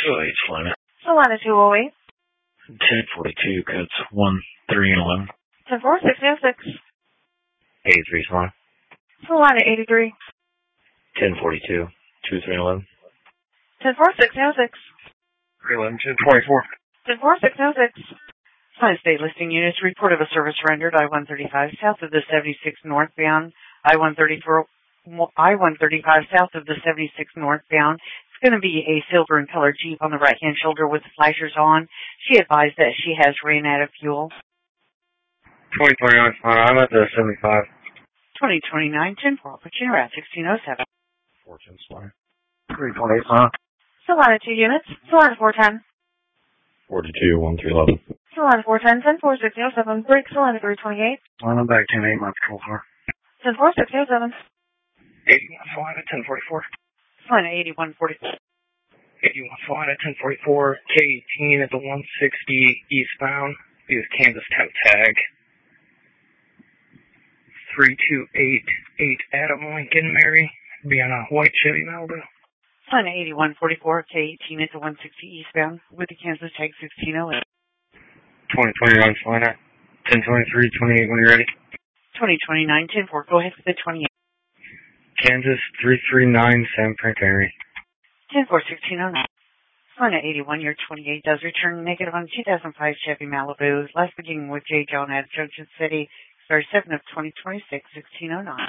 208, Salina. Salina 208. 1042, codes 1, 3, and 11. 10-4, 606. 83, Salina. Salina 83. 1042, 2, 3, and 11. 10-4, 606. 311, 1044. 10-4, 606. Salina State Listing Units, report of a service rendered I-135 south of the 76 northbound, I-134, I-135 south of the 76 northbound. It's going to be a silver and colored Jeep on the right-hand shoulder with the flashers on. She advised that she has ran out of fuel. 2029, I'm at the 75. 2029, 10-4, put you at 1607. 410, Salina. 328, Salina. Salina 2 units, Salina 410. 42, 1, 3, 11. Salina 410, 10-4, 607, break Salina 328. I'm back 10-8, my patrol car. 10-4, 607. 81, Salina, 1044. Salina 8144. 81, Salina, 1044. K18 at the 160 eastbound. Use Kansas temp tag. 3288 Adam Lincoln Mary. Be on a white Chevy Malibu. Salina 8144, K18 at the 160 eastbound with the Kansas tag 1608. 2029, Salina. 1023, 28 when you're ready. 2029, 10-4, go ahead for the 28. Kansas 339 San Francisco. 10-4, 1609. Salina 81, your 28 does return negative on 2005 Chevy Malibu. Last beginning with J. John at Junction City, Star 7 of 2026, 1609.